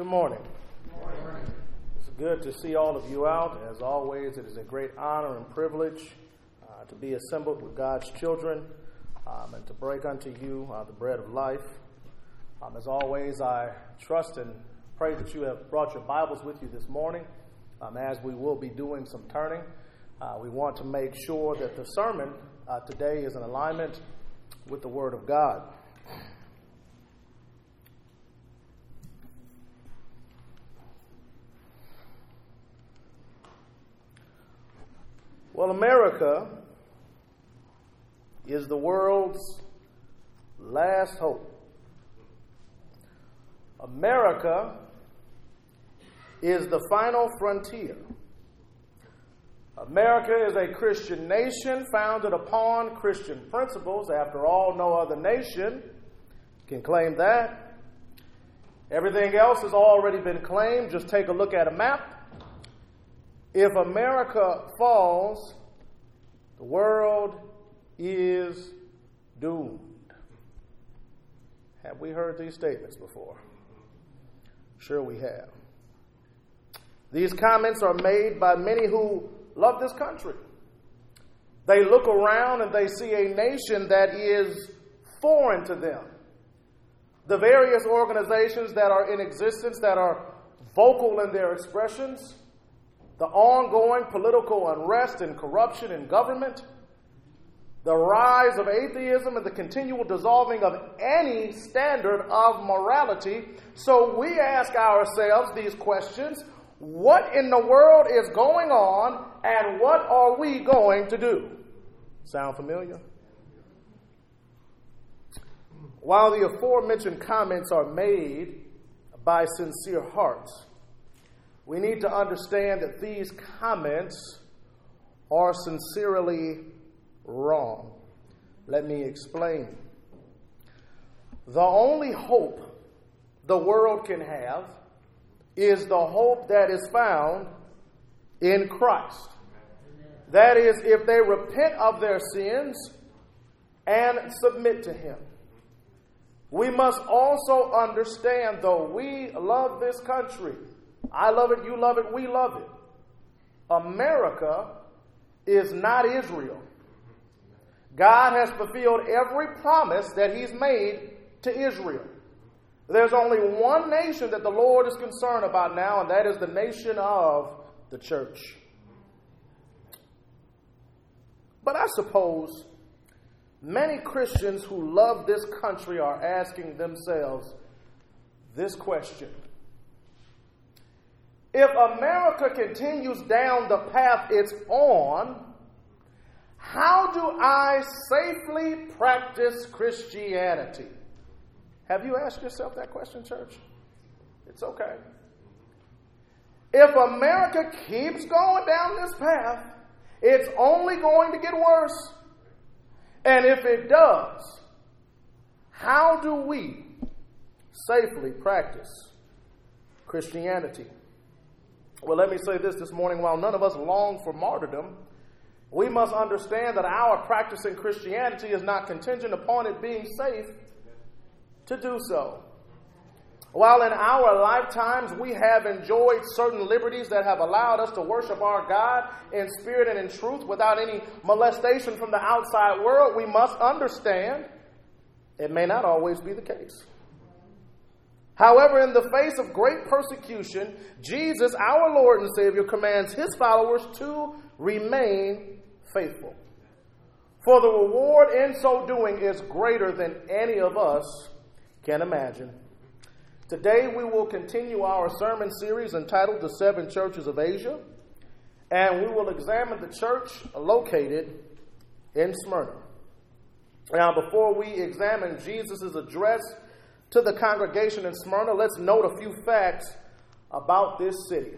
Good morning. It's good to see all of you out. As always, it is a great honor and privilege to be assembled with God's children and to break unto you the bread of life. As always, I trust and pray that you have brought your Bibles with you this morning. As we will be doing some turning, we want to make sure that the sermon today is in alignment with the Word of God. Well, America is the world's last hope. America is the final frontier. America is a Christian nation founded upon Christian principles. After all, no other nation can claim that. Everything else has already been claimed. Just take a look at a map. If America falls, the world is doomed. Have we heard these statements before? Sure we have. These comments are made by many who love this country. They look around and they see a nation that is foreign to them. The various organizations that are in existence that are vocal in their expressions, the ongoing political unrest and corruption in government, the rise of atheism and the continual dissolving of any standard of morality. So we ask ourselves these questions: what in the world is going on, and what are we going to do? Sound familiar? While the aforementioned comments are made by sincere hearts, we need to understand that these comments are sincerely wrong. Let me explain. The only hope the world can have is the hope that is found in Christ. That is, if they repent of their sins and submit to Him. We must also understand, though we love this country, I love it, you love it, we love it, America is not Israel. God has fulfilled every promise that He's made to Israel. There's only one nation that the Lord is concerned about now, and that is the nation of the church. But I suppose many Christians who love this country are asking themselves this question: if America continues down the path it's on, how do I safely practice Christianity? Have you asked yourself that question, church? It's okay. If America keeps going down this path, it's only going to get worse. And if it does, how do we safely practice Christianity? Well, let me say this morning. While none of us long for martyrdom, we must understand that our practicing Christianity is not contingent upon it being safe to do so. While in our lifetimes we have enjoyed certain liberties that have allowed us to worship our God in spirit and in truth without any molestation from the outside world, we must understand it may not always be the case. However, in the face of great persecution, Jesus, our Lord and Savior, commands His followers to remain faithful. For the reward in so doing is greater than any of us can imagine. Today we will continue our sermon series entitled The Seven Churches of Asia, and we will examine the church located in Smyrna. Now, before we examine Jesus' address to the congregation in Smyrna, let's note a few facts about this city.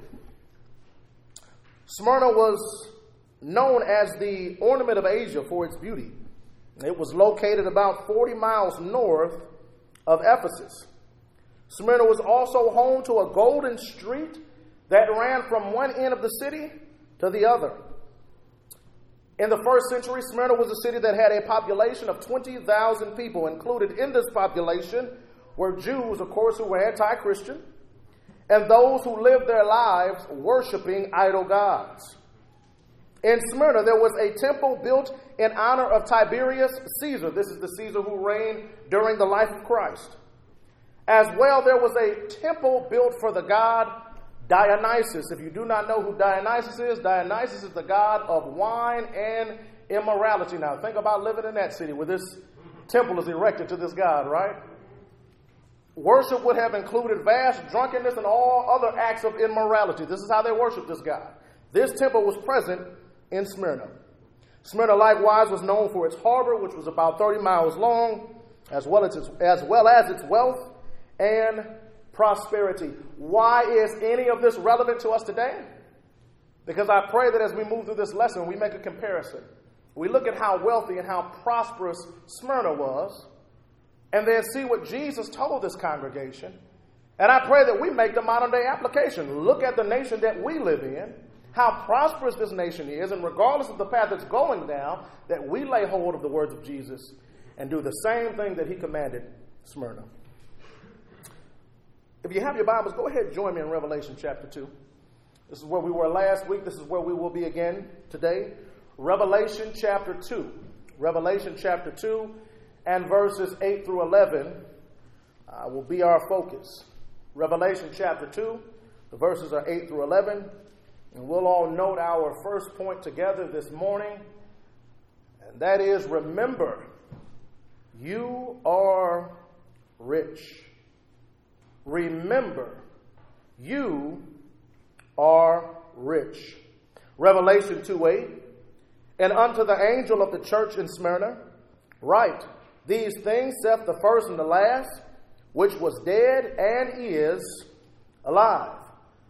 Smyrna was known as the ornament of Asia for its beauty. It was located about 40 miles north of Ephesus. Smyrna was also home to a golden street that ran from one end of the city to the other. In the first century, Smyrna was a city that had a population of 20,000 people. Included in this population were Jews, of course, who were anti-Christian, and those who lived their lives worshiping idol gods. In Smyrna, there was a temple built in honor of Tiberius Caesar. This is the Caesar who reigned during the life of Christ. As well, there was a temple built for the god Dionysus. If you do not know who Dionysus is the god of wine and immorality. Now, think about living in that city where this temple is erected to this god, right? Worship would have included vast drunkenness and all other acts of immorality. This is how they worshiped this god. This temple was present in Smyrna. Smyrna likewise was known for its harbor, which was about 30 miles long, as well as its wealth and prosperity. Why is any of this relevant to us today? Because I pray that as we move through this lesson, we make a comparison. We look at how wealthy and how prosperous Smyrna was, and then see what Jesus told this congregation. And I pray that we make the modern day application. Look at the nation that we live in, how prosperous this nation is, and regardless of the path it's going down, that we lay hold of the words of Jesus and do the same thing that he commanded Smyrna. If you have your Bibles, go ahead and join me in Revelation chapter 2. This is where we were last week. This is where we will be again today. Revelation chapter 2. Revelation chapter 2 and verses 8 through 11 will be our focus. Revelation chapter 2, the verses are 8 through 11. And we'll all note our first point together this morning. And that is, remember, you are rich. Remember, you are rich. Revelation 2:8. And unto the angel of the church in Smyrna, write, these things saith the first and the last, which was dead and is alive.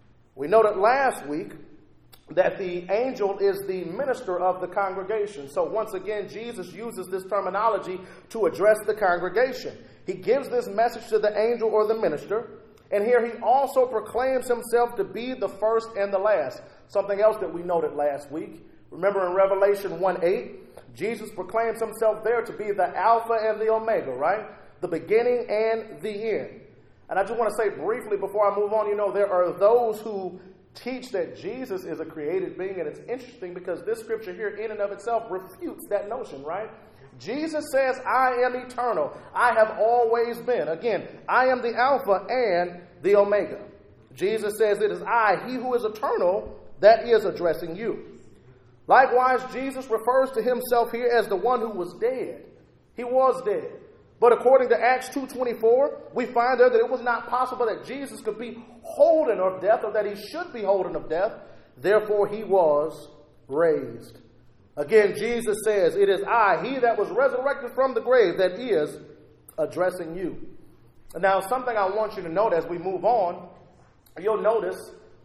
We noted last week that the angel is the minister of the congregation. So once again, Jesus uses this terminology to address the congregation. He gives this message to the angel or the minister, and here he also proclaims himself to be the first and the last. Something else that we noted last week. Remember in Revelation 1:8, Jesus proclaims himself there to be the Alpha and the Omega, right? The beginning and the end. And I just want to say briefly before I move on, there are those who teach that Jesus is a created being, and it's interesting because this scripture here in and of itself refutes that notion, right? Jesus says, I am eternal. I have always been. Again, I am the Alpha and the Omega. Jesus says, it is I, he who is eternal, that is addressing you. Likewise, Jesus refers to himself here as the one who was dead. He was dead. But according to Acts 2:24, we find there that it was not possible that Jesus could be holden of death, or that he should be holden of death. Therefore, he was raised. Again, Jesus says, it is I, he that was resurrected from the grave, that is addressing you. Now, something I want you to note as we move on, you'll notice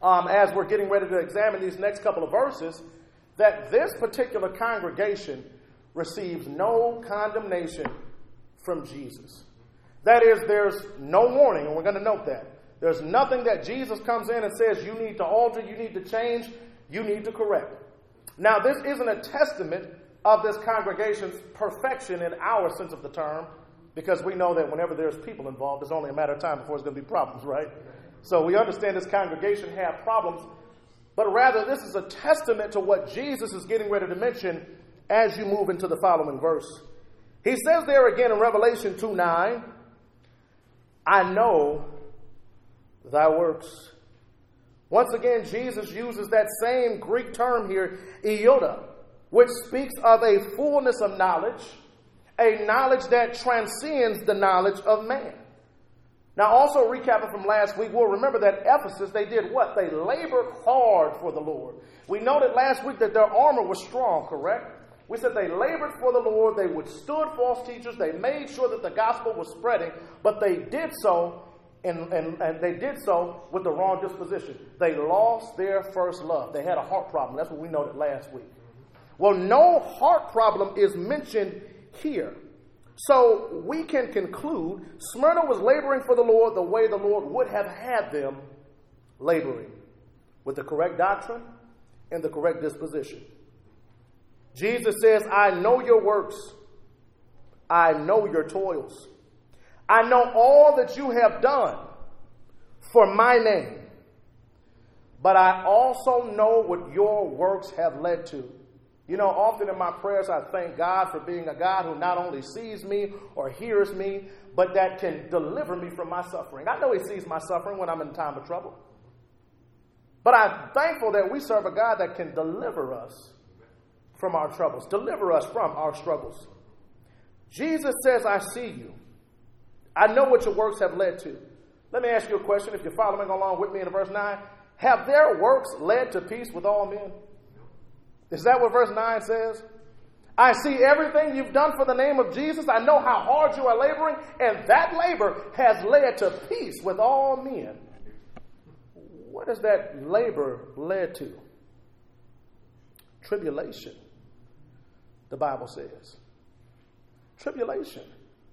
as we're getting ready to examine these next couple of verses, that this particular congregation receives no condemnation from Jesus. That is, there's no warning, and we're going to note that. There's nothing that Jesus comes in and says you need to alter, you need to change, you need to correct. Now, this isn't a testament of this congregation's perfection in our sense of the term, because we know that whenever there's people involved, it's only a matter of time before there's going to be problems, right? So we understand this congregation had problems, but rather this is a testament to what Jesus is getting ready to mention as you move into the following verse. He says there again in Revelation 2:9, I know thy works. Once again, Jesus uses that same Greek term here, ioda, which speaks of a fullness of knowledge, a knowledge that transcends the knowledge of man. Now, also recapping from last week, we'll remember that Ephesus, they did what? They labored hard for the Lord. We noted last week that their armor was strong, correct? We said they labored for the Lord, they withstood false teachers, they made sure that the gospel was spreading, but they did so, and they did so with the wrong disposition. They lost their first love. They had a heart problem. That's what we noted last week. Well, no heart problem is mentioned here. So we can conclude Smyrna was laboring for the Lord the way the Lord would have had them laboring, with the correct doctrine and the correct disposition. Jesus says, I know your works. I know your toils. I know all that you have done for my name. but I also know what your works have led to. You know, often in my prayers, I thank God for being a God who not only sees me or hears me, but that can deliver me from my suffering. I know he sees my suffering when I'm in time of trouble. But I'm thankful that we serve a God that can deliver us from our troubles, deliver us from our struggles. Jesus says, I see you. I know what your works have led to. Let me ask you a question. If you're following along with me in verse 9, have their works led to peace with all men? Is that what verse 9 says? I see everything you've done for the name of Jesus. I know how hard you are laboring, and that labor has led to peace with all men. What has that labor led to? Tribulation, the Bible says. Tribulation.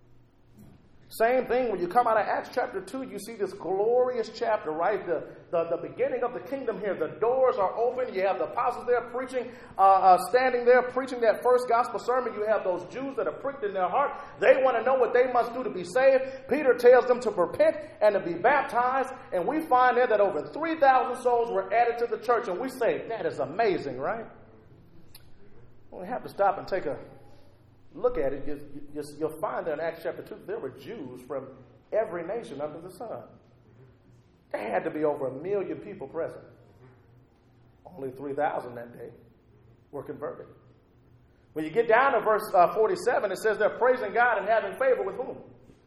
Same thing when you come out of Acts chapter 2, you see this glorious chapter, right? The beginning of the kingdom here. The doors are open. You have the apostles there preaching, standing there preaching that first gospel sermon. You have those Jews that are pricked in their heart. They want to know what they must do to be saved. Peter tells them to repent and to be baptized. And we find there that over 3,000 souls were added to the church. And we say, that is amazing, right? Well, we have to stop and take a look at it. You'll find there in Acts chapter 2, there were Jews from every nation under the sun. There had to be over 1 million people present. Only 3,000 that day were converted. When you get down to verse 47, it says they're praising God and having favor with whom?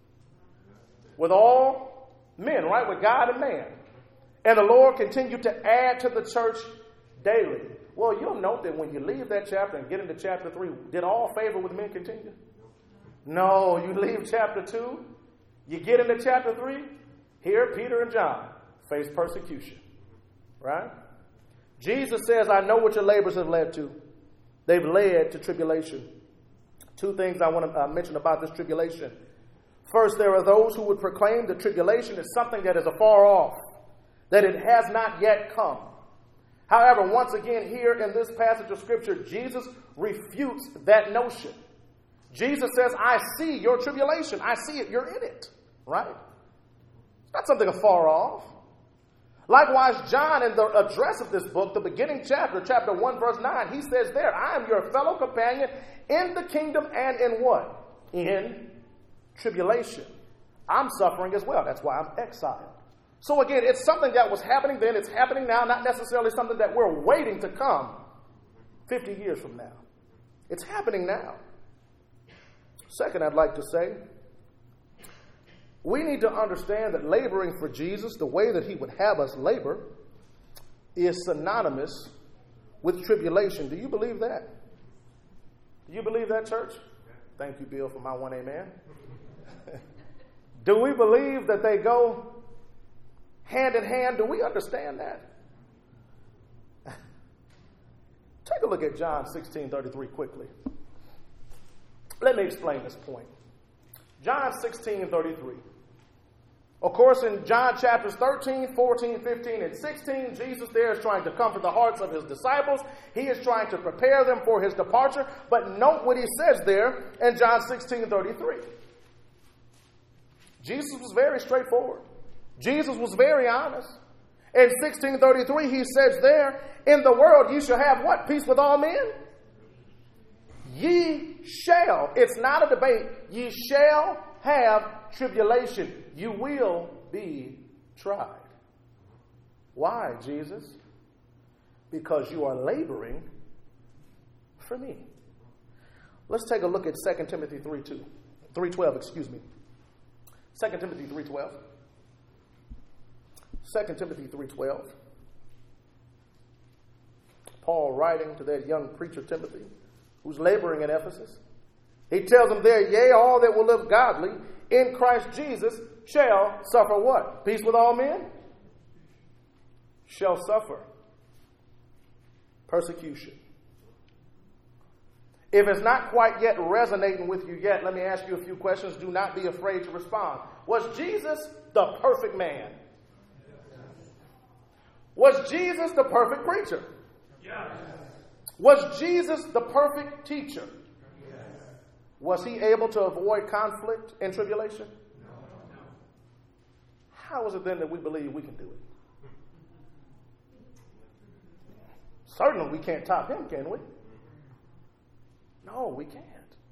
With all men, right? With God and man. And the Lord continued to add to the church daily. Well, you'll note that when you leave that chapter and get into chapter 3, did all favor with men continue? No, you leave chapter 2, you get into chapter 3, here Peter and John face persecution, right? Jesus says, I know what your labors have led to. They've led to tribulation. Two things I want to mention about this tribulation. First, there are those who would proclaim the tribulation is something that is afar off, that it has not yet come. However, once again, here in this passage of Scripture, Jesus refutes that notion. Jesus says, I see your tribulation. I see it. You're in it. Right? It's not something afar off. Likewise, John, in the address of this book, the beginning chapter 1, verse 9, he says there, I am your fellow companion in the kingdom and in what? In tribulation. I'm suffering as well. That's why I'm exiled. So again, it's something that was happening then, it's happening now, not necessarily something that we're waiting to come 50 years from now. It's happening now. Second, I'd like to say, we need to understand that laboring for Jesus, the way that he would have us labor, is synonymous with tribulation. Do you believe that? Do you believe that, church? Thank you, Bill, for my one amen. Do we believe that they go hand in hand? Do we understand that? Take a look at John 16:33 quickly. Let me explain this point. John 16:33. Of course, in John chapters 13, 14, 15, and 16, Jesus there is trying to comfort the hearts of his disciples. He is trying to prepare them for his departure. But note what he says there in John 16:33. Jesus was very straightforward. Jesus was very honest. In 16:33, he says there, in the world ye shall have what? Peace with all men? Ye shall. It's not a debate. Ye shall have tribulation. You will be tried. Why, Jesus? Because you are laboring for me. Let's take a look at 2 Timothy 3:12, excuse me. 2 Timothy 3:12. 2 Timothy 3:12. Paul writing to that young preacher Timothy, who's laboring in Ephesus. He tells him there, yea, all that will live godly in Christ Jesus shall suffer what? Peace with all men? Shall suffer persecution. If it's not quite yet resonating with you yet, let me ask you a few questions. Do not be afraid to respond. Was Jesus the perfect man? Was Jesus the perfect preacher? Yes. Was Jesus the perfect teacher? Yes. Was he able to avoid conflict and tribulation? No. How is it then that we believe we can do it? Certainly we can't top him, can we? No, we can't.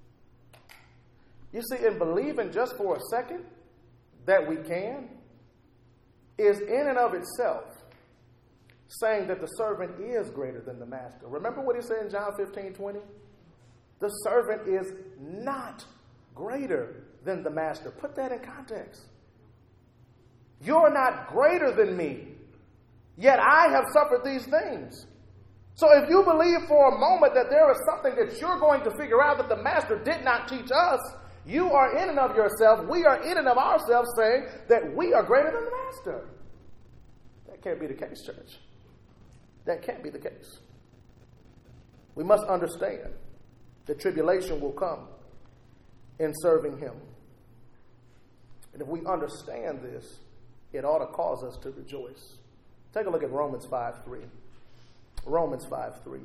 You see, in believing just for a second that we can is in and of itself saying that the servant is greater than the master. Remember what he said in John 15:20? The servant is not greater than the master. Put that in context. You're not greater than me, yet I have suffered these things. So if you believe for a moment that there is something that you're going to figure out that the master did not teach us, you are in and of yourself, we are in and of ourselves saying that we are greater than the master. That can't be the case, church. That can't be the case. We must understand that tribulation will come in serving him. And if we understand this, it ought to cause us to rejoice. Take a look at Romans 5:3. Romans 5:3.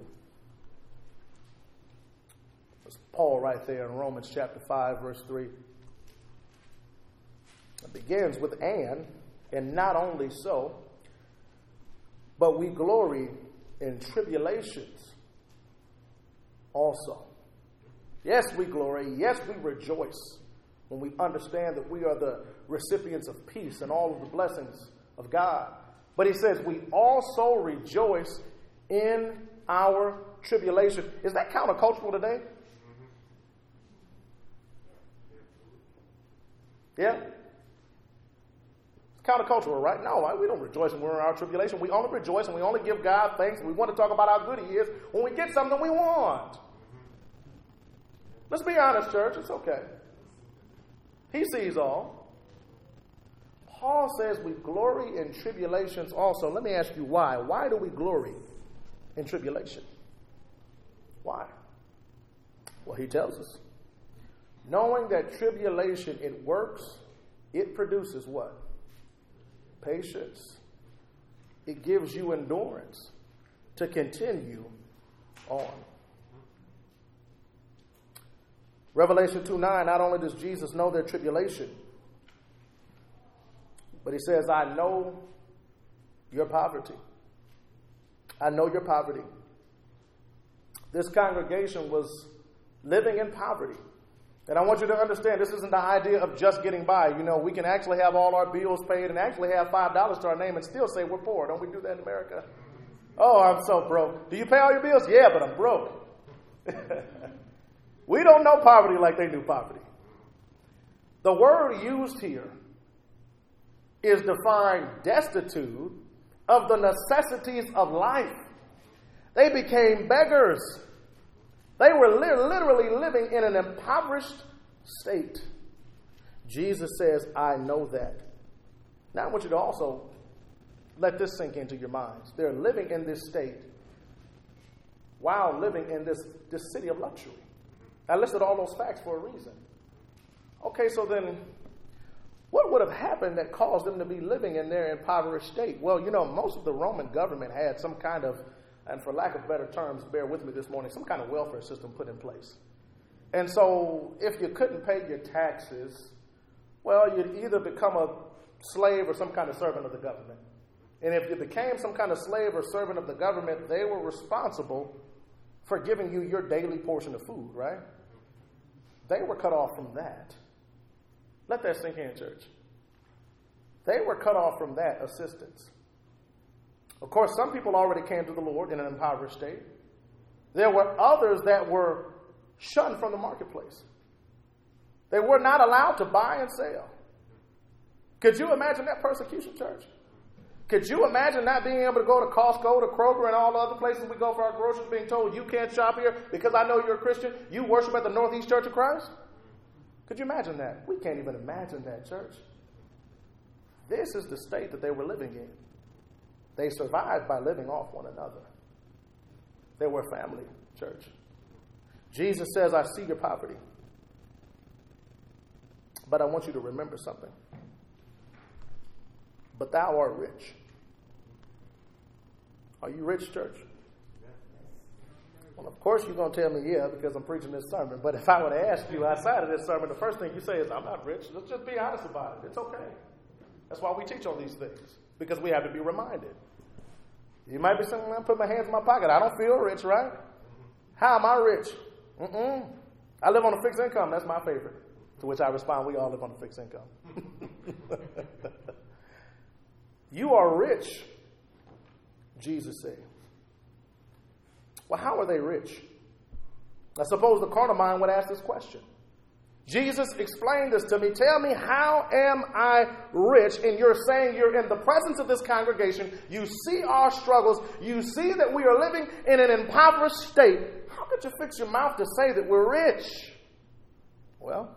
There's Paul right there in Romans chapter 5, verse 3. It begins with and not only so, but we glory in tribulations also. Yes, we glory. Yes, we rejoice when we understand that we are the recipients of peace and all of the blessings of God. But he says we also rejoice in our tribulation. Is that countercultural today? Yeah? It's countercultural, right? No, we don't rejoice when we're in our tribulation. We only rejoice and we only give God thanks. And we want to talk about how good he is when we get something we want. Let's be honest, church. It's okay. He sees all. Paul says we glory in tribulations also. Let me ask you why. Why do we glory in tribulation? Why? Well, he tells us. Knowing that tribulation, it works, it produces what? Patience. It gives you endurance to continue on. Revelation 2:9, not only does Jesus know their tribulation, but he says, I know your poverty. I know your poverty. This congregation was living in poverty. And I want you to understand, this isn't the idea of just getting by. You know, we can actually have all our bills paid and actually have $5 to our name and still say we're poor. Don't we do that in America? Oh, I'm so broke. Do you pay all your bills? Yeah, but I'm broke. We don't know poverty like they knew poverty. The word used here is defined destitute of the necessities of life. They became beggars. They were literally living in an impoverished state. Jesus says, I know that. Now I want you to also let this sink into your minds. They're living in this state while living in this city of luxury. I listed all those facts for a reason. Okay, so then what would have happened that caused them to be living in their impoverished state? Well, you know, most of the Roman government had some kind of, and for lack of better terms, bear with me this morning, some kind of welfare system put in place. And so if you couldn't pay your taxes, well, you'd either become a slave or some kind of servant of the government. And if you became some kind of slave or servant of the government, they were responsible for giving you your daily portion of food, right? They were cut off from that. Let that sink in, church. They were cut off from that assistance. Of course, some people already came to the Lord in an impoverished state. There were others that were shunned from the marketplace. They were not allowed to buy and sell. Could you imagine that persecution, church? Could you imagine not being able to go to Costco, to Kroger, and all the other places we go for our groceries, being told you can't shop here because I know you're a Christian, you worship at the Northeast Church of Christ? Could you imagine that? We can't even imagine that, church. This is the state that they were living in. They survived by living off one another. They were family, church. Jesus says, I see your poverty. But I want you to remember something. But thou art rich. Are you rich, church? Well, of course you're going to tell me, yeah, because I'm preaching this sermon. But if I were to ask you outside of this sermon, the first thing you say is, I'm not rich. Let's just be honest about it. It's okay. That's why we teach on these things, because we have to be reminded. You might be saying, I'm putting my hands in my pocket. I don't feel rich, right? How am I rich? I live on a fixed income. That's my favorite. To which I respond, we all live on a fixed income. You are rich, Jesus said. Well, how are they rich? I suppose the carnal mind would ask this question. Jesus explained this to me. Tell me, how am I rich? And you're saying you're in the presence of this congregation. You see our struggles. You see that we are living in an impoverished state. How could you fix your mouth to say that we're rich? Well,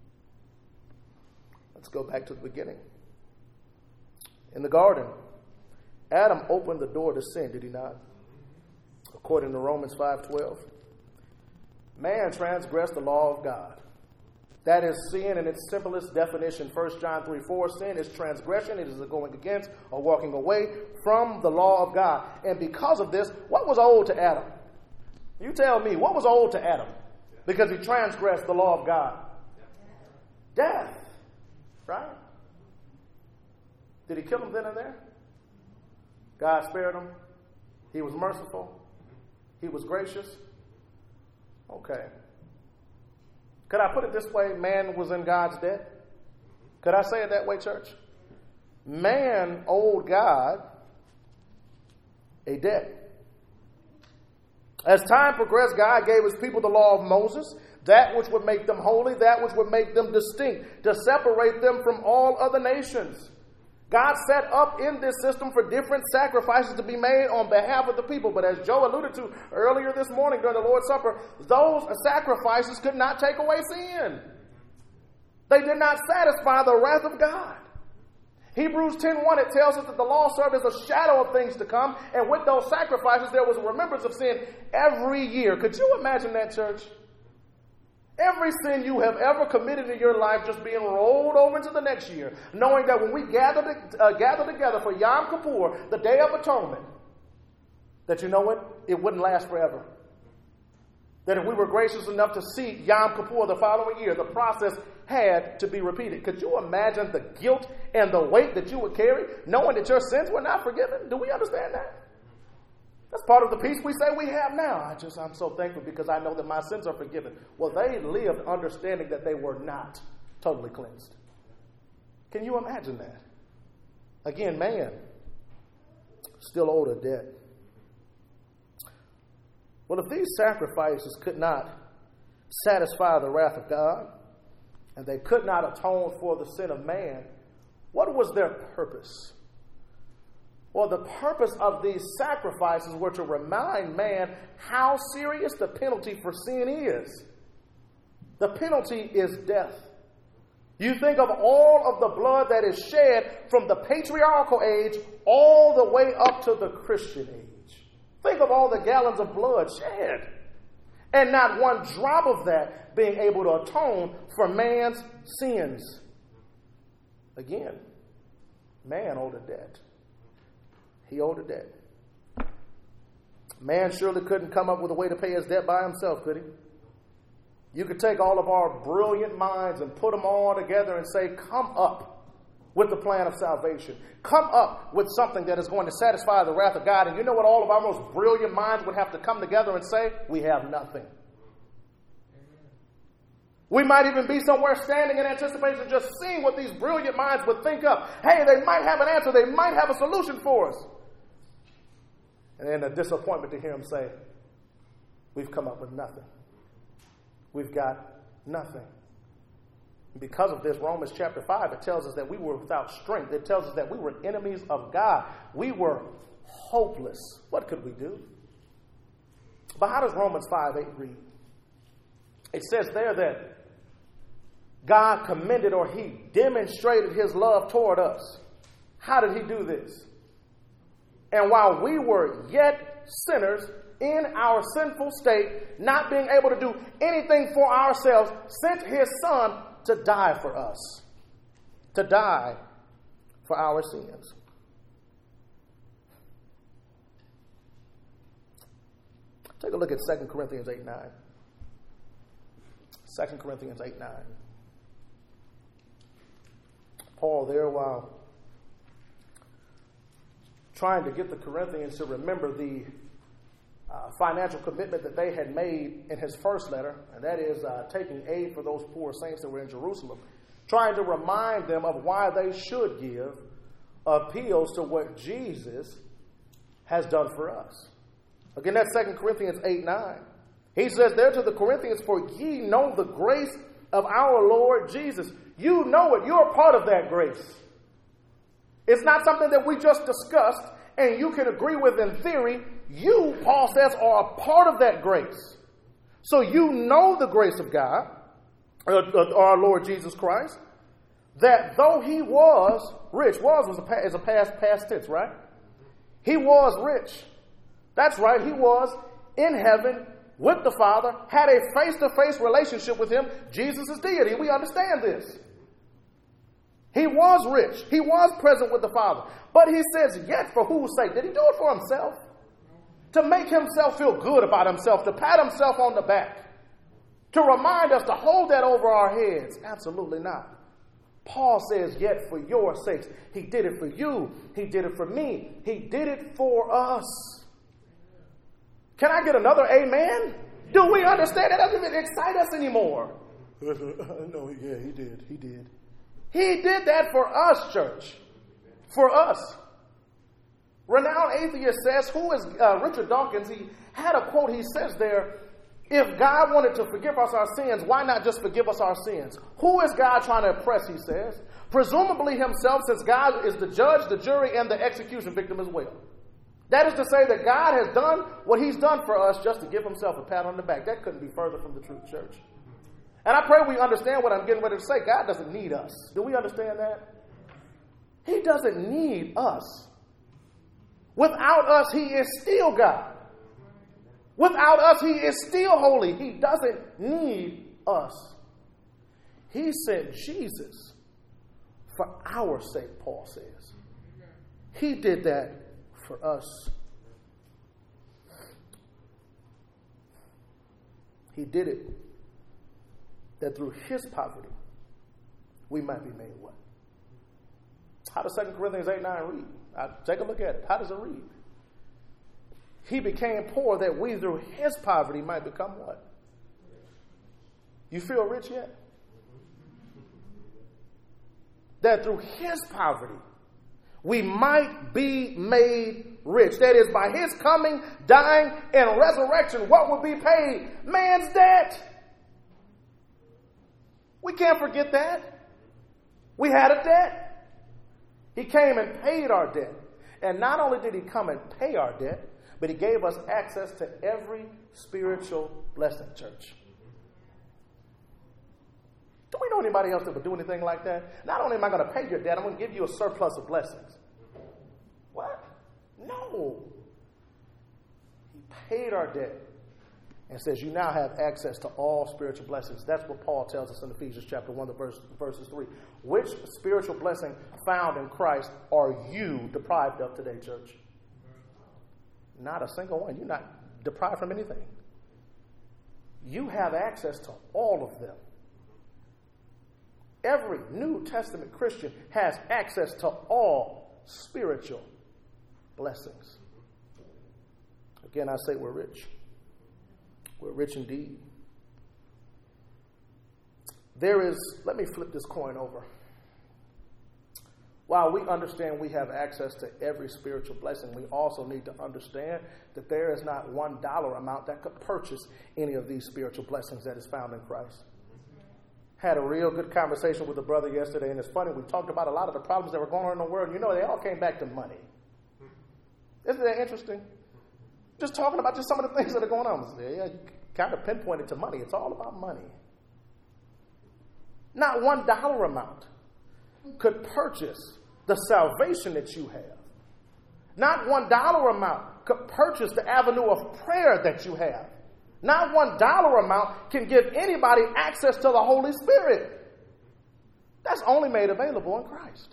let's go back to the beginning. In the garden, Adam opened the door to sin, did he not? According to Romans 5:12. Man transgressed the law of God. That is sin in its simplest definition. 1 John 3:4. Sin is transgression. It is a going against or walking away from the law of God. And because of this, what was owed to Adam? You tell me, what was owed to Adam? Because he transgressed the law of God. Death. Right? Did he kill him then and there? God spared him. He was merciful. He was gracious. Okay. Could I put it this way? Man was in God's debt. Could I say it that way, church? Man owed God a debt. As time progressed, God gave his people the law of Moses, that which would make them holy, that which would make them distinct, to separate them from all other nations. God set up in this system for different sacrifices to be made on behalf of the people. But as Joe alluded to earlier this morning during the Lord's Supper, those sacrifices could not take away sin. They did not satisfy the wrath of God. Hebrews 10:1, it tells us that the law served as a shadow of things to come. And with those sacrifices, there was a remembrance of sin every year. Could you imagine that, church? Every sin you have ever committed in your life just being rolled over into the next year, knowing that when we gather together for Yom Kippur, the Day of Atonement, that you know what? It wouldn't last forever. That if we were gracious enough to see Yom Kippur the following year, the process had to be repeated. Could you imagine the guilt and the weight that you would carry, knowing that your sins were not forgiven? Do we understand that? That's part of the peace we say we have now. I'm so thankful because I know that my sins are forgiven. Well, they lived understanding that they were not totally cleansed. Can you imagine that? Again, man still owed a debt. Well, if these sacrifices could not satisfy the wrath of God, and they could not atone for the sin of man, what was their purpose? Well, the purpose of these sacrifices were to remind man how serious the penalty for sin is. The penalty is death. You think of all of the blood that is shed from the patriarchal age all the way up to the Christian age. Think of all the gallons of blood shed. And not one drop of that being able to atone for man's sins. Again, man owed a debt. He owed a debt. Man surely couldn't come up with a way to pay his debt by himself, could he? You could take all of our brilliant minds and put them all together and say, come up with the plan of salvation. Come up with something that is going to satisfy the wrath of God. And you know what all of our most brilliant minds would have to come together and say? We have nothing. We might even be somewhere standing in anticipation, just seeing what these brilliant minds would think of. Hey, they might have an answer. They might have a solution for us. And then a disappointment to hear them say, we've come up with nothing. We've got nothing. Because of this, Romans chapter 5, it tells us that we were without strength. It tells us that we were enemies of God. We were hopeless. What could we do? But how does Romans 5:8 read? It says there that God commended, or he demonstrated his love toward us. How did he do this? And while we were yet sinners in our sinful state, not being able to do anything for ourselves, sent his son to die for us, to die for our sins. Take a look at 2 Corinthians 8:9. 2 Corinthians 8:9. Paul there, while trying to get the Corinthians to remember the financial commitment that they had made in his first letter, and that is taking aid for those poor saints that were in Jerusalem, trying to remind them of why they should give, appeals to what Jesus has done for us. Again, that's 2 Corinthians 8:9. He says there to the Corinthians, "For ye know the grace of our Lord Jesus." You know it. You're a part of that grace. It's not something that we just discussed and you can agree with in theory. You, Paul says, are a part of that grace. So you know the grace of God, our Lord Jesus Christ, that though he was rich, is a past tense, right? He was rich. That's right. He was in heaven with the Father, had a face-to-face relationship with him. Jesus is deity. We understand this. He was rich. He was present with the Father. But he says, yet for whose sake? Did he do it for himself? To make himself feel good about himself, to pat himself on the back, to remind us to hold that over our heads? Absolutely not. Paul says, yet for your sakes. He did it for you. He did it for me. He did it for us. Can I get another amen? Do we understand? That doesn't even excite us anymore. No, yeah, he did. He did. He did that for us, church. For us. Renowned atheist says, who is Richard Dawkins? He had a quote. He says there, if God wanted to forgive us our sins, why not just forgive us our sins? Who is God trying to oppress, he says? Presumably himself, since God is the judge, the jury, and the execution victim as well. That is to say that God has done what he's done for us just to give himself a pat on the back. That couldn't be further from the truth, church. And I pray we understand what I'm getting ready to say. God doesn't need us. Do we understand that? He doesn't need us. Without us, he is still God. Without us, he is still holy. He doesn't need us. He sent Jesus for our sake, Paul says. He did that for us. He did it that through his poverty we might be made what? How does 2 Corinthians 8:9 read? Take a look at it. How does it read? He became poor that we through his poverty might become what? You feel rich yet? That through his poverty we might be made rich. That is, by his coming, dying, and resurrection, what would be paid? Man's debt. We can't forget that. We had a debt. He came and paid our debt. And not only did he come and pay our debt, but he gave us access to every spiritual blessing, church. Do we know anybody else that would do anything like that? Not only am I going to pay your debt, I'm going to give you a surplus of blessings. What? No. He paid our debt and says you now have access to all spiritual blessings. That's what Paul tells us in Ephesians chapter 1, verses 3. Which spiritual blessing found in Christ are you deprived of today, church? Not a single one. You're not deprived from anything. You have access to all of them. Every New Testament Christian has access to all spiritual blessings. Again, I say we're rich. We're rich indeed. Let me flip this coin over. While we understand we have access to every spiritual blessing, we also need to understand that there is not $1 amount that could purchase any of these spiritual blessings that is found in Christ. Had a real good conversation with a brother yesterday, and it's funny, we talked about a lot of the problems that were going on in the world. You know, they all came back to money. Isn't that interesting? Just talking about just some of the things that are going on. Yeah, you kind of pinpointed to money. It's all about money. Not $1 amount could purchase the salvation that you have. Not $1 amount could purchase the avenue of prayer that you have. Not $1 amount can give anybody access to the Holy Spirit. That's only made available in Christ.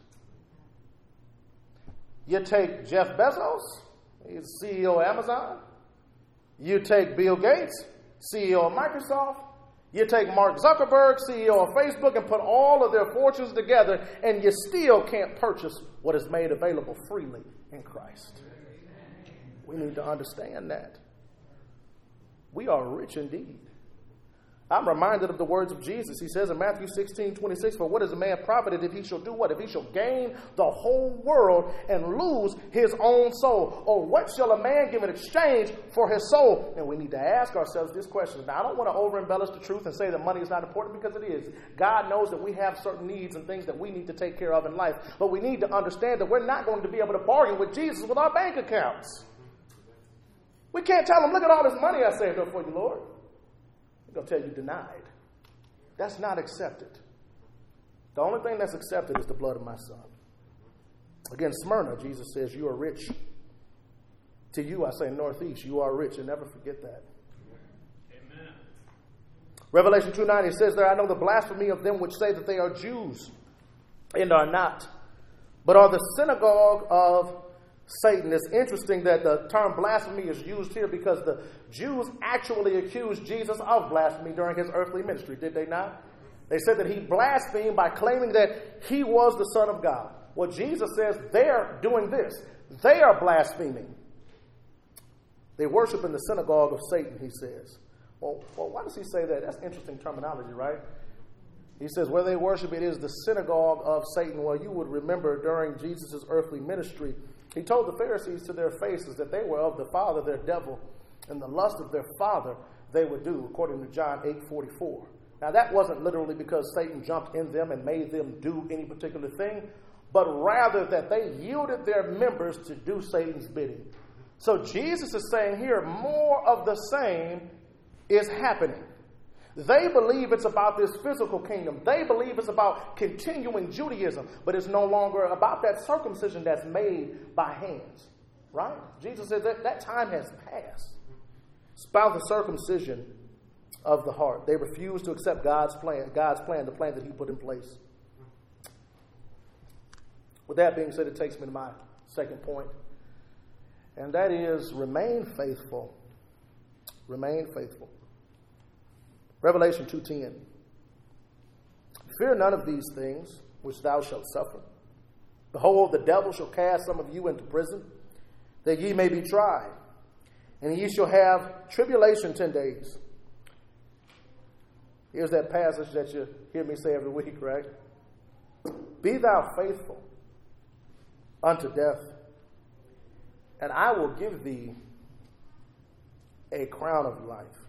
You take Jeff Bezos, he's CEO of Amazon. You take Bill Gates, CEO of Microsoft. You take Mark Zuckerberg, CEO of Facebook, and put all of their fortunes together, and you still can't purchase what is made available freely in Christ. We need to understand that. We are rich indeed. I'm reminded of the words of Jesus. He says in Matthew 16:26, "For what is a man profited if he shall do what? If he shall gain the whole world and lose his own soul? Or what shall a man give in exchange for his soul?" And we need to ask ourselves this question. Now, I don't want to over-embellish the truth and say that money is not important, because it is. God knows that we have certain needs and things that we need to take care of in life. But we need to understand that we're not going to be able to bargain with Jesus with our bank accounts. We can't tell him, "Look at all this money I saved up for you, Lord." He's going to tell you denied. That's not accepted. The only thing that's accepted is the blood of my son. Again, Smyrna, Jesus says, "You are rich." To you, I say, Northeast, you are rich, and never forget that. Amen. Revelation 2:9 says there, "I know the blasphemy of them which say that they are Jews and are not, but are the synagogue of Satan." It's interesting that the term blasphemy is used here because the Jews actually accused Jesus of blasphemy during his earthly ministry, did they not? They said that he blasphemed by claiming that he was the Son of God. Well, Jesus says they're doing this. They are blaspheming. They worship in the synagogue of Satan, he says. Well, why does he say that? That's interesting terminology, right? He says, where they worship, it is the synagogue of Satan. Well, you would remember during Jesus' earthly ministry, he told the Pharisees to their faces that they were of the father, their devil, and the lust of their father they would do, according to John 8:44. Now, that wasn't literally because Satan jumped in them and made them do any particular thing, but rather that they yielded their members to do Satan's bidding. So Jesus is saying here, more of the same is happening. They believe it's about this physical kingdom. They believe it's about continuing Judaism, but it's no longer about that circumcision that's made by hands, right? Jesus said that time has passed. It's about the circumcision of the heart. They refuse to accept God's plan, the plan that he put in place. With that being said, it takes me to my second point, and that is remain faithful. Remain faithful. Revelation 2:10. "Fear none of these things which thou shalt suffer. Behold, the devil shall cast some of you into prison, that ye may be tried, and ye shall have tribulation 10 days. Here's that passage that you hear me say every week, right? "Be thou faithful unto death, and I will give thee a crown of life."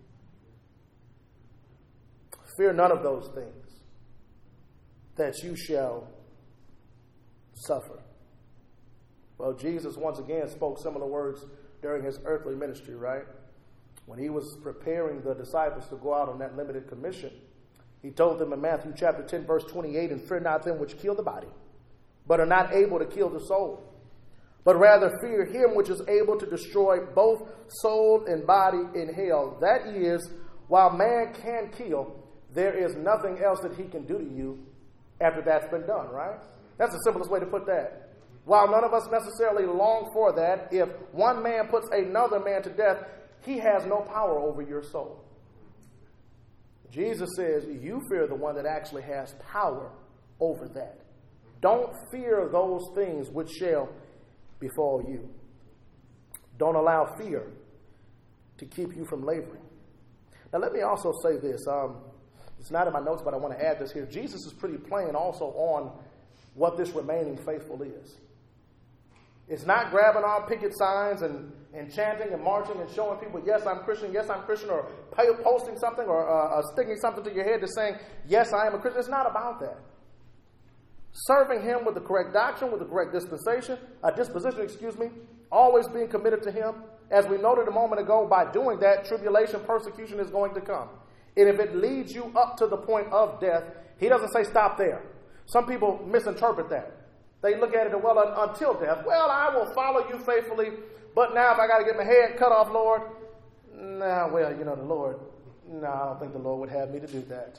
Fear none of those things that you shall suffer. Well, Jesus once again spoke similar words during his earthly ministry, right? When he was preparing the disciples to go out on that limited commission, he told them in Matthew chapter 10, verse 28, "And fear not them which kill the body, but are not able to kill the soul, but rather fear him which is able to destroy both soul and body in hell. That is, while man can kill, there is nothing else that he can do to you after that's been done," right? That's the simplest way to put that. While none of us necessarily long for that, if one man puts another man to death, he has no power over your soul. Jesus says, you fear the one that actually has power over that. Don't fear those things which shall befall you. Don't allow fear to keep you from laboring. Now, let me also say this. It's not in my notes, but I want to add this here. Jesus is pretty plain also on what this remaining faithful is. It's not grabbing on picket signs and chanting and marching and showing people, yes, I'm Christian, or posting something or sticking something to your head that's saying, yes, I am a Christian. It's not about that. Serving him with the correct doctrine, with the correct disposition, always being committed to him. As we noted a moment ago, by doing that, tribulation, persecution is going to come. And if it leads you up to the point of death, he doesn't say stop there. Some people misinterpret that. They look at it, well, until death. Well, I will follow you faithfully, but now if I got to get my head cut off, Lord, I don't think the Lord would have me to do that.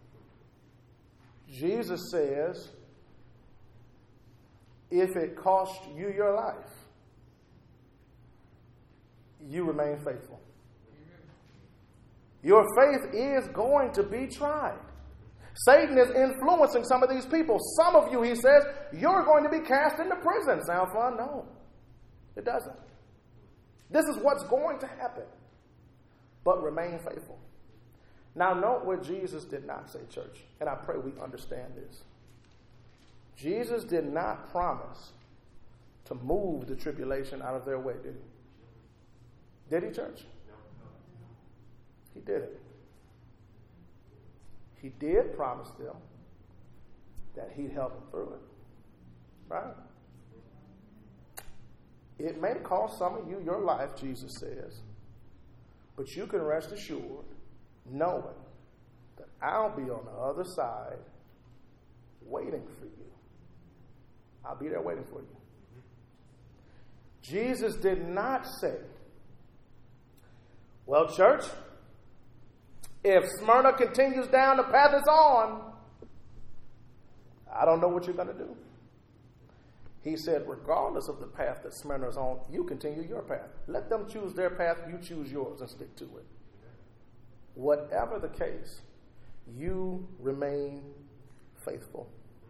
Jesus says, if it cost you your life, you remain faithful. Your faith is going to be tried. Satan is influencing some of these people. Some of you, he says, you're going to be cast into prison. Sound fun? No, it doesn't. This is what's going to happen. But remain faithful. Now, note what Jesus did not say, church, and I pray we understand this. Jesus did not promise to move the tribulation out of their way, did he? Did he, church? He didn't. He did promise them that he'd help them through it. Right? It may cost some of you your life, Jesus says, but you can rest assured knowing that I'll be on the other side waiting for you. I'll be there waiting for you. Jesus did not say, well, church, if Smyrna continues down the path it's on, I don't know what you're going to do. He said, regardless of the path that Smyrna is on, you continue your path. Let them choose their path, you choose yours and stick to it. Whatever the case, you remain faithful.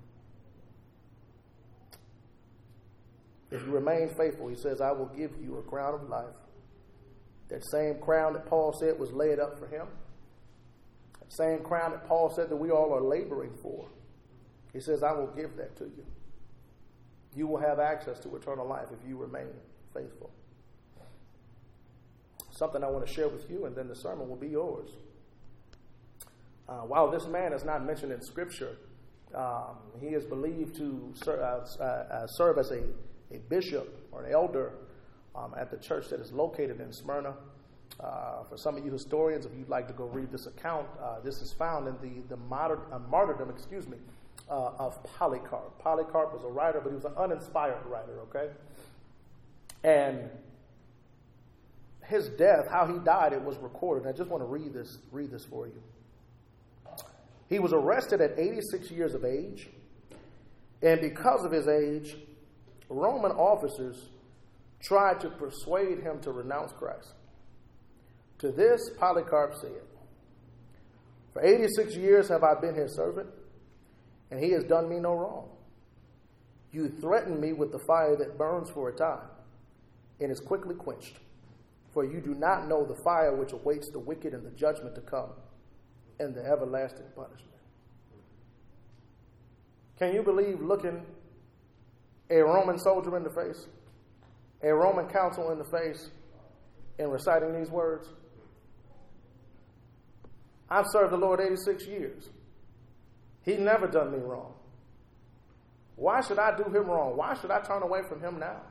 If you remain faithful, he says, I will give you a crown of life. That same crown that Paul said was laid up for him. That same crown that Paul said that we all are laboring for. He says, I will give that to you. You will have access to eternal life if you remain faithful. Something I want to share with you, and then the sermon will be yours. While this man is not mentioned in Scripture, he is believed to serve as a bishop or an elder at the church that is located in Smyrna. For some of you historians, if you'd like to go read this account, this is found in the martyrdom, of Polycarp. Polycarp was a writer, but he was an uninspired writer, okay? And his death, how he died, it was recorded. I just want to read this for you. He was arrested at 86 years of age, and because of his age, Roman officers tried to persuade him to renounce Christ. To this, Polycarp said, for 86 years have I been his servant, and he has done me no wrong. You threaten me with the fire that burns for a time and is quickly quenched, for you do not know the fire which awaits the wicked and the judgment to come and the everlasting punishment. Can you believe looking a Roman soldier in the face, a Roman counsel in the face, and reciting these words? I've served the Lord 86 years. He never done me wrong. Why should I do him wrong? Why should I turn away from him now?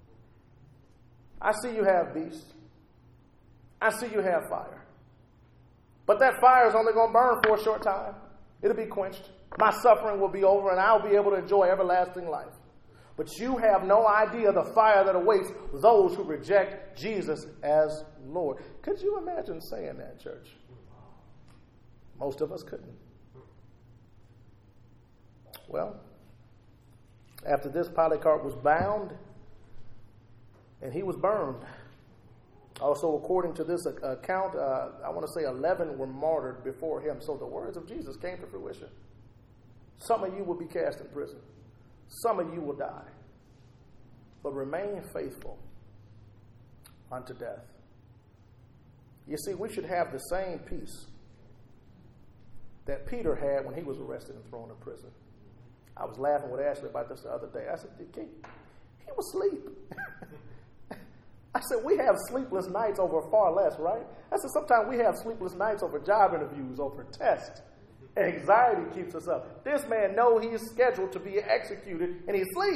I see you have beasts. I see you have fire. But that fire is only going to burn for a short time. It'll be quenched. My suffering will be over and I'll be able to enjoy everlasting life. But you have no idea the fire that awaits those who reject Jesus as Lord. Could you imagine saying that, church? Most of us couldn't. Well, after this, Polycarp was bound and he was burned. Also, according to this account, I want to say 11 were martyred before him. So the words of Jesus came to fruition. Some of you will be cast in prison. Some of you will die. But remain faithful unto death. You see, we should have the same peace that Peter had when he was arrested and thrown in prison. I was laughing with Ashley about this the other day. I said, he was asleep. I said, we have sleepless nights over far less, right? I said, sometimes we have sleepless nights over job interviews, over tests. Anxiety keeps us up. This man knows he's scheduled to be executed, and he's asleep.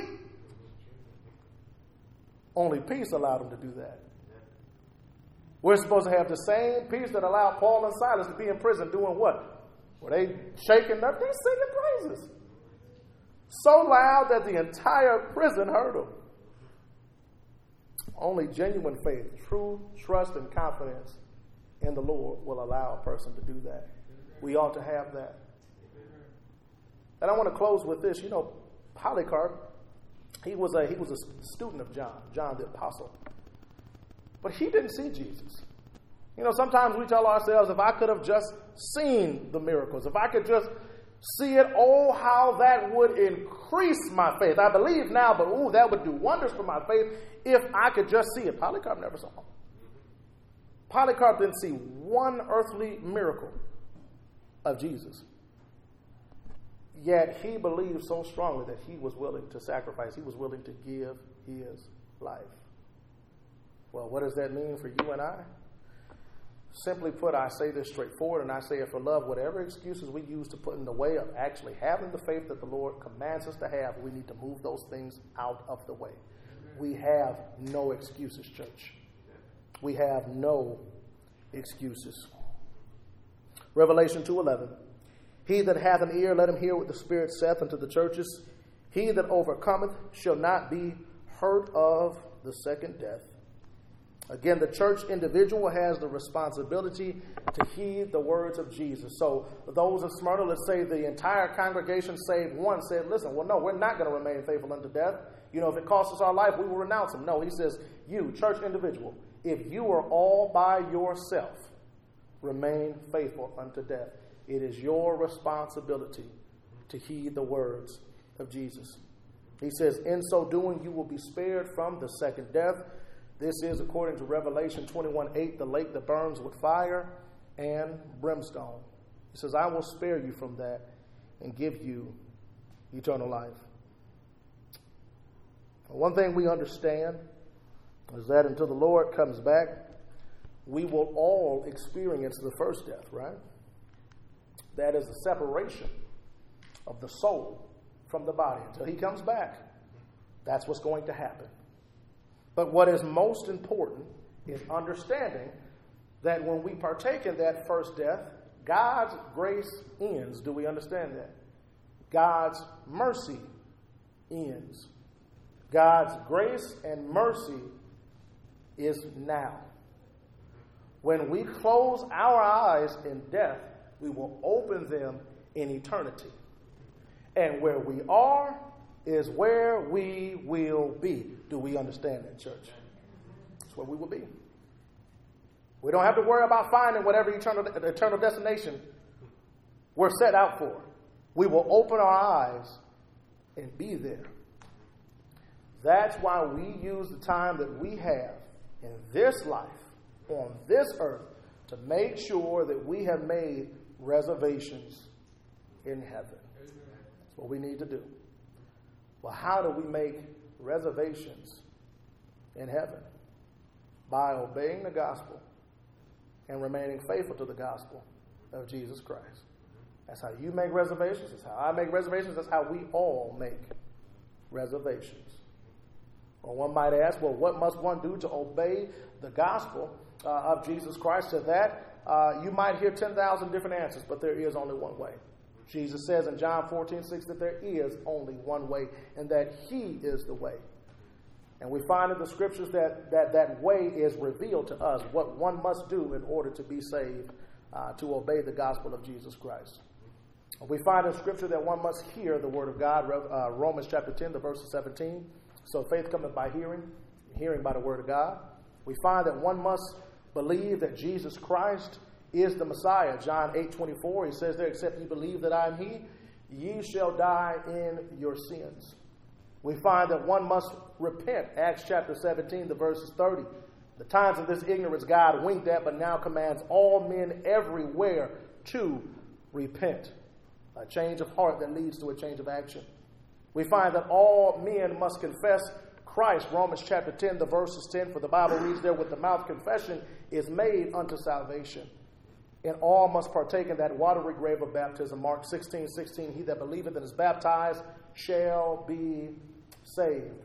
Only peace allowed him to do that. We're supposed to have the same peace that allowed Paul and Silas to be in prison doing what? Were they shaking up? They're singing praises. So loud that the entire prison heard them. Only genuine faith, true trust and confidence in the Lord will allow a person to do that. We ought to have that. And I want to close with this. You know, Polycarp, he was a student of John the Apostle. But he didn't see Jesus. You know, sometimes we tell ourselves, if I could have just seen the miracles, if I could just see it, oh, how that would increase my faith. I believe now, but ooh, that would do wonders for my faith if I could just see it. Polycarp never saw it. Polycarp didn't see one earthly miracle of Jesus. Yet he believed so strongly that he was willing to sacrifice. He was willing to give his life. Well, what does that mean for you and I? Simply put, I say this straightforward, and I say it for love. Whatever excuses we use to put in the way of actually having the faith that the Lord commands us to have, we need to move those things out of the way. We have no excuses, church. We have no excuses. Revelation 2:11. He that hath an ear, let him hear what the Spirit saith unto the churches. He that overcometh shall not be hurt of the second death. Again, the church individual has the responsibility to heed the words of Jesus. So those of Smyrna, let's say the entire congregation save one, said, listen, well, no, we're not going to remain faithful unto death. You know, if it costs us our life, we will renounce him. No, he says, you, church individual, if you are all by yourself, remain faithful unto death. It is your responsibility to heed the words of Jesus. He says, in so doing, you will be spared from the second death. This is, according to Revelation 21:8, the lake that burns with fire and brimstone. He says, I will spare you from that and give you eternal life. One thing we understand is that until the Lord comes back, we will all experience the first death, right? That is the separation of the soul from the body. Until he comes back, that's what's going to happen. But what is most important is understanding that when we partake in that first death, God's grace ends. Do we understand that? God's mercy ends. God's grace and mercy is now. When we close our eyes in death, we will open them in eternity. And where we are is where we will be. Do we understand that, church? That's where we will be. We don't have to worry about finding whatever eternal destination we're set out for. We will open our eyes and be there. That's why we use the time that we have in this life, on this earth, to make sure that we have made reservations in heaven. That's what we need to do. Well, how do we make reservations in heaven? By obeying the gospel and remaining faithful to the gospel of Jesus Christ. That's how you make reservations. That's how I make reservations. That's how we all make reservations. Well, one might ask, well, what must one do to obey the gospel of Jesus Christ? To that, you might hear 10,000 different answers, but there is only one way. Jesus says in John 14:6 that there is only one way, and that he is the way. And we find in the scriptures that way is revealed to us, what one must do in order to be saved, to obey the gospel of Jesus Christ. We find in scripture that one must hear the word of God, Romans chapter 10, the verse 17. So faith cometh by hearing, hearing by the word of God. We find that one must believe that Jesus Christ is the Messiah. John 8:24, he says there, except ye believe that I am he, ye shall die in your sins. We find that one must repent. Acts chapter 17, the verses 30. The times of this ignorance God winked at, but now commands all men everywhere to repent. A change of heart that leads to a change of action. We find that all men must confess Christ. Romans chapter 10, the verses 10, for the Bible reads there, with the mouth confession is made unto salvation. And all must partake in that watery grave of baptism. Mark 16:16, he that believeth and is baptized shall be saved.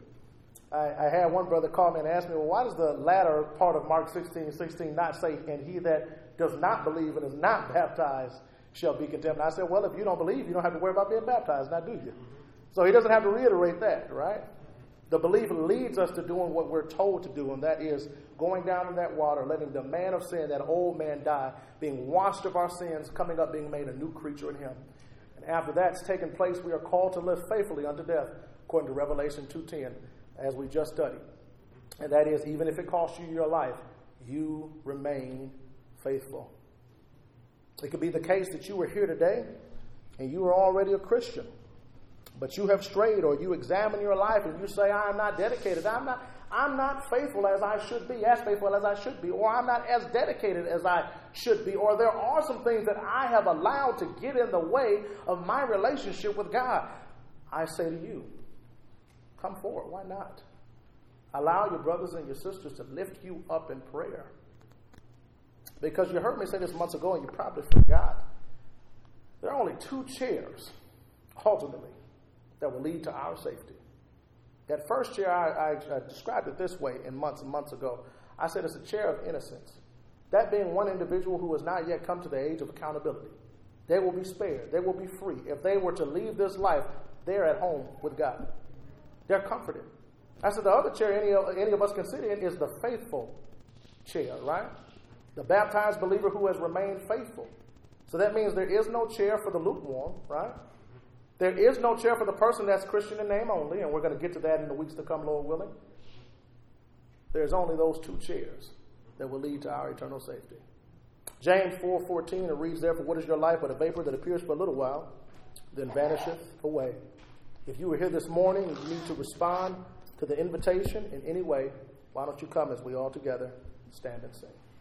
I had one brother call me and ask me, well, why does the latter part of Mark 16:16 not say, and he that does not believe and is not baptized shall be condemned? And I said, well, if you don't believe, you don't have to worry about being baptized, now do you? So he doesn't have to reiterate that, right? The belief leads us to doing what we're told to do, and that is going down in that water, letting the man of sin, that old man, die, being washed of our sins, coming up, being made a new creature in him. And after that's taken place, we are called to live faithfully unto death, according to Revelation 2:10, as we just studied. And that is, even if it costs you your life, you remain faithful. It could be the case that you were here today and you were already a Christian, but you have strayed, or you examine your life and you say, I am not dedicated. I'm not faithful as I should be, as faithful as I should be, or I'm not as dedicated as I should be, or there are some things that I have allowed to get in the way of my relationship with God. I say to you, come forward. Why not? Allow your brothers and your sisters to lift you up in prayer. Because you heard me say this months ago and you probably forgot. There are only 2 chairs, ultimately, that will lead to our safety. That first chair, I described it this way months and months ago. I said it's a chair of innocence. That being one individual who has not yet come to the age of accountability. They will be spared. They will be free. If they were to leave this life, they're at home with God. They're comforted. I said the other chair any of us can sit in is the faithful chair, right? The baptized believer who has remained faithful. So that means there is no chair for the lukewarm, right? There is no chair for the person that's Christian in name only, and we're going to get to that in the weeks to come, Lord willing. There's only those 2 chairs that will lead to our eternal safety. James 4:14, it reads, therefore, what is your life but a vapor that appears for a little while, then vanisheth away? If you were here this morning and you need to respond to the invitation in any way, why don't you come as we all together stand and sing.